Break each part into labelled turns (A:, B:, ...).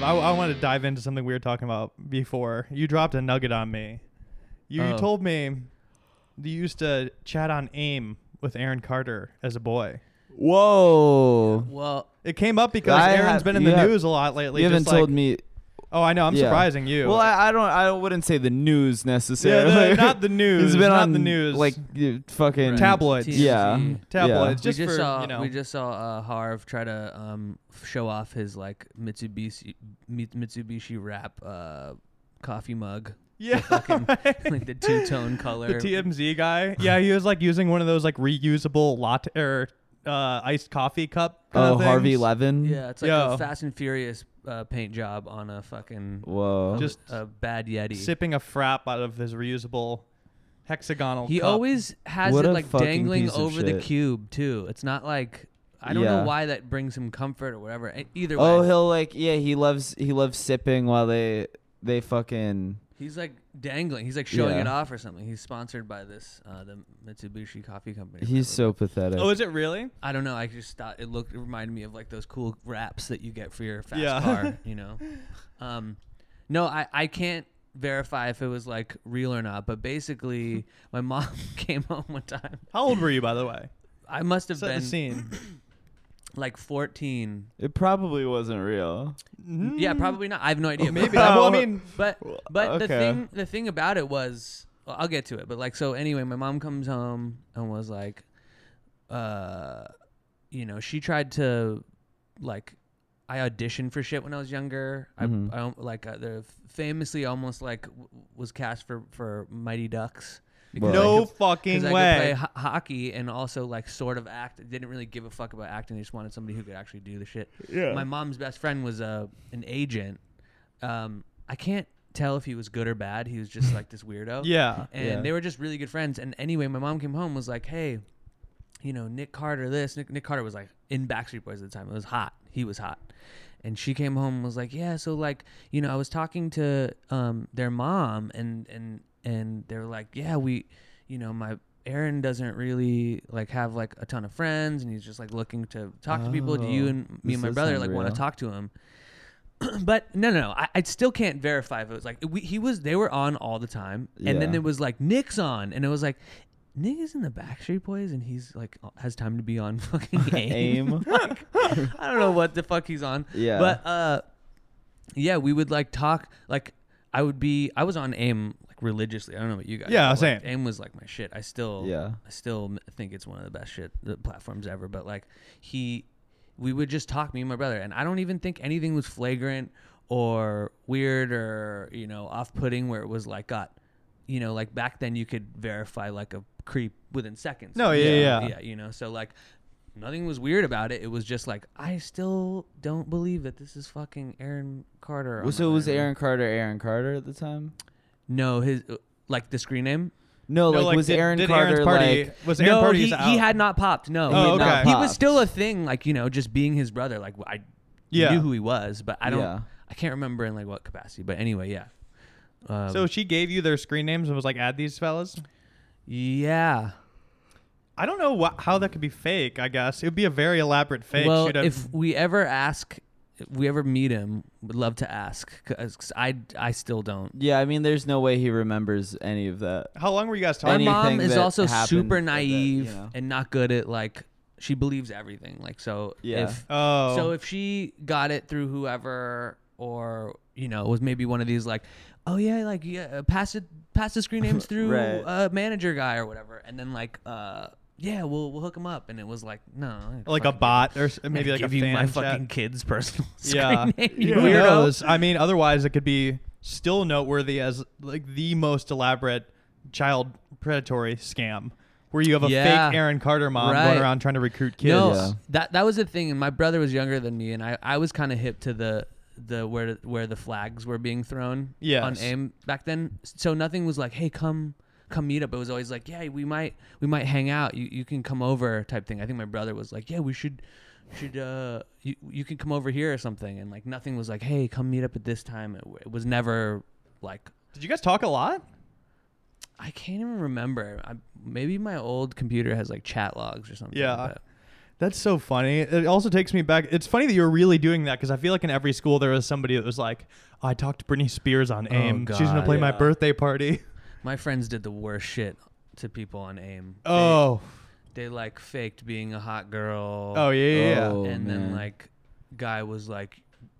A: I want to dive into something we were talking about before. You dropped a nugget on me. You told me you used to chat on AIM with Aaron Carter as a boy.
B: Whoa.
C: Well,
A: It came up because Aaron's been in the news a lot lately.
B: You haven't told me.
A: Oh, I know. I'm surprising you.
B: Well, I wouldn't say the news necessarily.
A: Yeah, not the news.
B: It's been
A: not
B: on
A: the news.
B: like fucking
A: tabloids.
C: TMZ.
B: Yeah,
A: Tabloids.
C: we
A: Just
C: saw Harv try to show off his like Mitsubishi wrap coffee mug.
A: Yeah,
C: Fucking, like the two-tone color.
A: The TMZ guy. Yeah, he was like using one of those like reusable latte or iced coffee cup.
B: Oh,
A: things.
B: Harvey Levin.
C: Yeah, it's like a Fast and Furious paint job on a fucking
B: just
C: a bad Yeti.
A: Sipping a frap out of his reusable hexagonal.
C: He
A: cup.
C: always has
B: What
C: it
B: a
C: like
B: fucking
C: dangling
B: piece of
C: over the
B: shit.
C: cube too. It's not like I don't know why that brings him comfort or whatever. Either way.
B: Oh, he'll like he loves sipping while they fucking.
C: He's like dangling. He's like showing it off or something. He's sponsored by this the Mitsubishi Coffee Company.
B: He's so pathetic.
A: Oh, is it really?
C: I don't know. I just thought it reminded me of like those cool wraps that you get for your fast car. You know. No, I can't verify if it was like real or not. But basically, my mom came home one time.
A: How old were you, by the way?
C: I must have
A: Set
C: been
A: the scene.
C: like 14.
B: It probably wasn't real.
C: Yeah, probably not. I have no idea.
A: Oh, maybe.
C: But,
A: Well, I mean,
C: but
B: okay.
C: the thing about it was, well, I'll get to it. But like, so anyway, my mom comes home and was like, you know, she tried to like, I auditioned for shit when I was younger.
B: Mhm.
C: I like they're famously almost like was cast for Mighty Ducks. Because
A: no
C: I
A: fucking
C: could
A: way.
C: play hockey and also like sort of act. Didn't really give a fuck about acting. They just wanted somebody who could actually do the shit.
A: Yeah.
C: My mom's best friend was an agent. I can't tell if he was good or bad. He was just like this weirdo.
A: Yeah.
C: And they were just really good friends. And anyway, my mom came home was like, hey, you know, Nick Carter this. Nick Carter was like in Backstreet Boys at the time. It was hot. He was hot. And she came home and was like, yeah, so like, you know, I was talking to their mom and they were like, yeah, we, you know, my Aaron doesn't really like have like a ton of friends and he's just like looking to talk to people. Do you and me and my brother like want to talk to him? But no, I still can't verify if it was like they were on all the time. And then it was like Nick's on and it was like, Nick is in the Backstreet Boys and he's like has time to be on fucking AIM. Like, I don't know what the fuck he's on.
B: Yeah.
C: But yeah, we would like talk like I was on AIM like religiously. I don't know what you guys.
A: Yeah,
C: but,
A: same.
C: Like, AIM was like my shit. I still think it's one of the best platforms ever. But like we would just talk, me and my brother, and I don't even think anything was flagrant or weird or you know off-putting where it was like you know like back then you could verify like a creep within seconds.
A: No, yeah.
C: You know, so like nothing was weird about it. It was just like I still don't believe that this is fucking Aaron Carter.
B: So it was Aaron Carter at the time?
C: No, his like the screen name.
B: No, like was Aaron Carter like?
A: Was Aaron Party
C: he
A: out?
C: had not popped. No,
A: Oh,
C: he had not.
A: okay.
C: He was still a thing. Like you know, just being his brother. Like I knew who he was, but I don't.
B: Yeah.
C: I can't remember in like what capacity. But anyway, yeah.
A: So she gave you their screen names and was like, add these fellas?
C: Yeah.
A: I don't know how that could be fake, I guess. It would be a very elaborate fake.
C: Well, if we ever meet him, would love to ask because I still don't.
B: Yeah, I mean, there's no way he remembers any of that.
A: How long were you guys
C: My
A: talking?
C: mom
B: Anything
C: is
B: that
C: also
B: happened
C: super
B: like that,
C: naive
B: you know?
C: and not good at like she believes everything. Like so
B: Yeah.
C: so if she got it through whoever or you know was maybe one of these like oh yeah like pass the screen names through
B: Right.
C: a manager guy or whatever and then like yeah we'll hook him up and it was like no
A: like a bot or maybe like a
C: give you
A: fan
C: my
A: chat.
C: fucking kid's personal
A: Yeah.
C: screen name, you
A: Who
C: weirdo.
A: knows? I mean, otherwise it could be still noteworthy as like the most elaborate child predatory scam where you have a fake Aaron Carter mom going around trying to recruit kids.
C: No, that was the thing, and my brother was younger than me, and I was kind of hip to the where the flags were being thrown on AIM back then. So nothing was like, hey, come meet up. It was always like, yeah, we might hang out. You can come over type thing. I think my brother was like, yeah, we should you can come over here or something, and like nothing was like, hey, come meet up at this time. It was never like.
A: Did you guys talk a lot?
C: I can't even remember. Maybe my old computer has like chat logs or something.
A: Yeah.
C: But
A: That's so funny. It also takes me back. It's funny that you're really doing that because I feel like in every school there was somebody that was like, oh, I talked to Britney Spears on AIM. She's going to play my birthday party.
C: My friends did the worst shit to people on AIM. They like faked being a hot girl.
A: Oh, yeah.
C: And then like guy was like,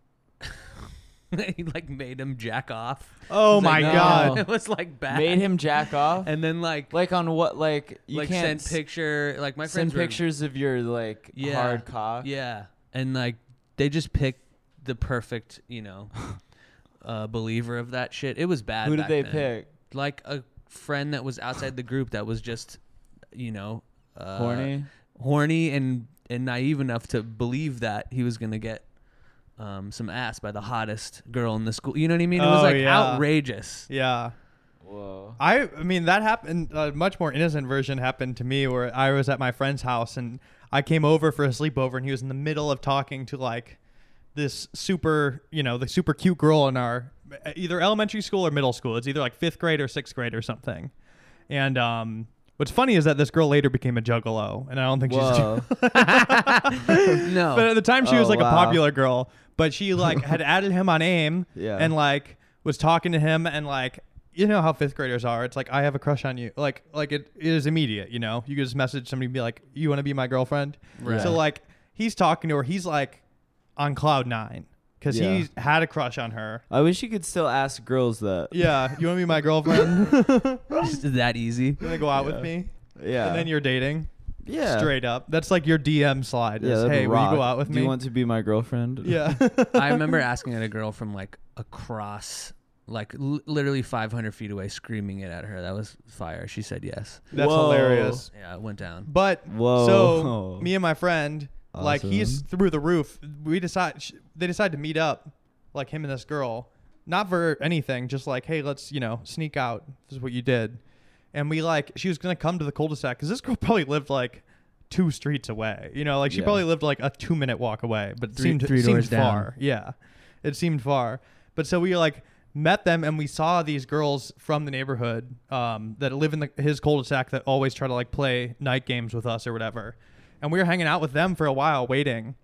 C: he like made him jack off.
A: Oh my God.
C: It was like bad.
B: Made him jack off?
C: And then like
B: on what, like, you
C: like
B: can't
C: send picture, like my
B: send
C: friends
B: pictures of your like hard cock.
C: Yeah. And like they just picked the perfect, believer of that shit. It was bad.
B: Who did they
C: then.
B: pick?
C: Like a friend that was outside the group that was just, horny and naive enough to believe that he was gonna get some ass by the hottest girl in the school. You know what I mean? It was outrageous.
A: Yeah.
B: Whoa.
A: I mean, that happened. A much more innocent version happened to me where I was at my friend's house and I came over for a sleepover and he was in the middle of talking to like this super, the super cute girl in our either elementary school or middle school. It's either like 5th grade or 6th grade or something. And what's funny is that this girl later became a juggalo, and I don't think she's
C: no.
A: But at the time, she was like a popular girl. But she like had added him on AIM, and like was talking to him, and like you know how 5th graders are. It's like I have a crush on you. Like it is immediate. You can just message somebody and be like, you want to be my girlfriend?
C: Right.
A: So like he's talking to her. He's like on cloud 9. Because he had a crush on her.
B: I wish you could still ask girls that.
A: Yeah. You want to be my girlfriend?
C: Just that easy.
A: You want to go out with me?
B: Yeah.
A: And then you're dating?
B: Yeah.
A: Straight up. That's like your DM slide. Yeah, hey, will you go out with me?
B: Do you want to be my girlfriend?
A: Yeah.
C: I remember asking at a girl from like across, like literally 500 feet away, screaming it at her. That was fire. She said yes.
A: That's hilarious.
C: Yeah, it went down.
A: But so me and my friend... Awesome. Like he's through the roof. They decide to meet up, like him and this girl, not for anything, just like, hey, let's sneak out. This is what you did, and she was gonna come to the cul-de-sac because this girl probably lived like 2 streets away. She probably lived like a 2-minute walk away, but it seemed far. Yeah, it seemed far. But so we like met them and we saw these girls from the neighborhood that live in his cul-de-sac that always try to like play night games with us or whatever. And we were hanging out with them for a while waiting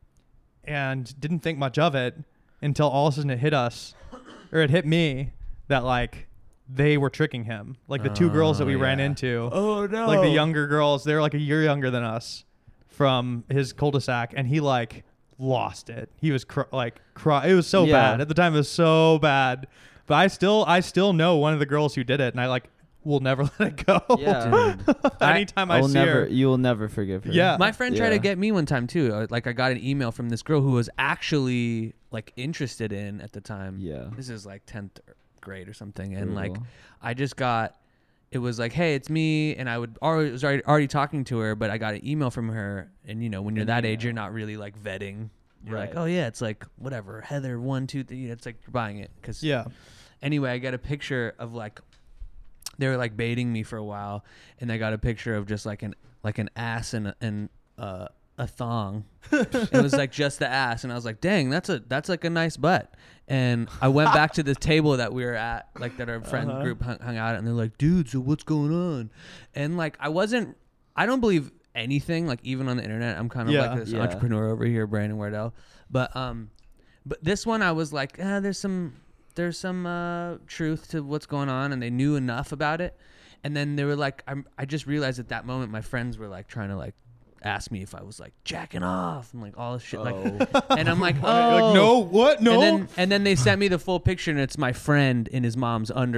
A: and didn't think much of it until all of a sudden it hit us, or it hit me, that like they were tricking him. Like the 2 girls that we ran into.
B: Oh, no.
A: Like the younger girls, they're like a year younger than us from his cul-de-sac. And he like lost it. He was it was so bad. At the time it was so bad. But I still know one of the girls who did it. And I like... will never let it go.
B: Yeah.
A: Anytime I see her.
B: You will never forgive her.
A: Yeah.
C: My friend tried to get me one time too. Like I got an email from this girl who was actually like interested in at the time.
B: Yeah.
C: This is like 10th grade or something. And like I just got, it was like, hey, it's me. And I was already talking to her, but I got an email from her. And when you're that age, you're not really like vetting. You're like, oh yeah, it's like whatever. Heather 1, 2, 3. It's like you're buying it. Anyway, I got a picture of like, they were like baiting me for a while, and I got a picture of just like an ass and a thong. It was like just the ass, and I was like, dang, that's like a nice butt. And I went back to the table that we were at, like that our friend group hung out at, and they're like, dude, so what's going on? And like I don't believe anything, like even on the internet. I'm kind of like this entrepreneur over here, Brandon Wardell. But this one I was like, there's some truth to what's going on, and they knew enough about it. And then they were like, I just realized at that moment my friends were like trying to like ask me if I was like jacking off and like all this shit. Like, and I'm like, oh,
A: like, no, what? No.
C: And then they sent me the full picture, and it's my friend in his mom's thumb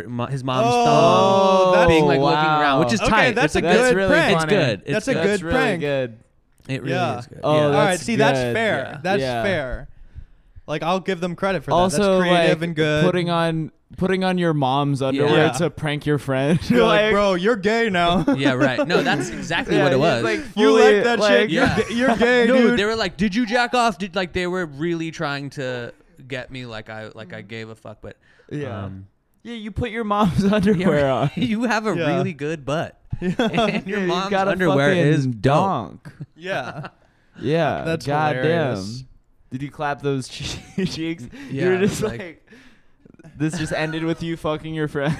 C: being like looking around, which is tight.
A: That's a good prank.
C: It's good.
A: That's a good prank.
B: Good.
C: It really is good.
B: Oh,
A: all right. See,
B: good.
A: that's fair.
B: Yeah.
A: That's fair. Like I'll give them credit for that.
B: Also,
A: that's creative
B: like,
A: and good.
B: Putting on your mom's underwear to prank your friend.
A: You're like, bro, you're gay now.
C: Yeah, right. No, that's exactly what it was.
B: Like
A: you like that shit? You're gay,
C: no,
A: dude.
C: They were like, did you jack off? Like they were really trying to get me. Like I gave a fuck, but
B: you put your mom's underwear on.
C: You have a really good butt. And your mom's
B: got
C: underwear is
B: donk.
A: Yeah.
B: Yeah.
A: That's
B: goddamn.
A: hilarious.
B: Did you clap those cheeks?
C: Yeah,
B: you were just like this just ended with you fucking your friend.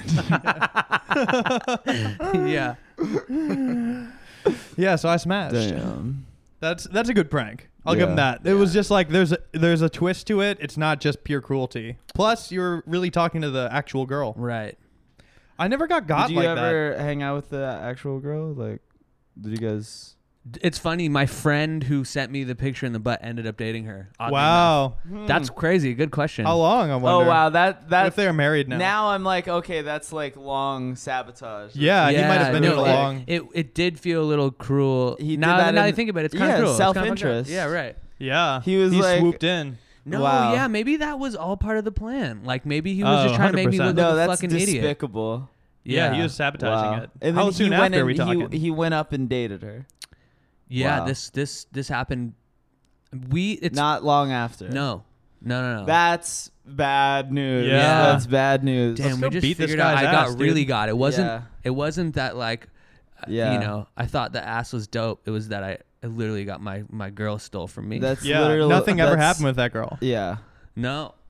C: Yeah.
A: Yeah, so I smashed.
B: Damn.
A: That's a good prank. I'll give him that. It was just like there's a twist to it. It's not just pure cruelty. Plus, you're really talking to the actual girl.
C: Right.
A: I never got like that.
B: Did you ever hang out with the actual girl? Like, did you guys?
C: It's funny. My friend who sent me the picture in the butt ended up dating her.
A: Wow.
C: That's crazy. Good question.
A: How long? I wonder.
B: Oh wow, that
A: What if they're married now?
B: Now I'm like, okay, that's like long sabotage.
A: Yeah, he might have been
C: no,
A: there long.
C: It did feel a little cruel.
B: He did
C: now
B: that
C: I
B: in-
C: think about it, it's kind of cruel. It's kinda fucked up.
B: self-interest.
C: Yeah, right.
A: Yeah,
B: He was like-
A: swooped in.
C: No,
B: Wow.
C: yeah, maybe that was all part of the plan. Like maybe he was just trying to make me
A: 100%.
C: look
B: No,
C: like a
B: that's
C: fucking idiot.
B: despicable.
A: Yeah, he was sabotaging
B: Wow.
A: it.
B: And
A: How
B: then
A: soon
B: he went
A: after are we
B: and
A: talking?
B: he went up and dated her.
C: Yeah,
B: Wow.
C: this happened. It's
B: Not long after.
C: no.
B: That's bad news.
A: Yeah.
B: That's bad news.
C: Damn,
A: go
C: we just
A: beat this
C: figured out.
A: guy's
C: I
A: ass,
C: got
A: dude.
C: really got. It wasn't.
B: Yeah.
C: It wasn't that like.
B: Yeah.
C: You know, I thought the ass was dope. It was that I literally got my girl stole from me.
B: That's
A: Yeah,
B: literally
A: nothing ever
B: that's-
A: happened with that girl.
B: Yeah.
C: no.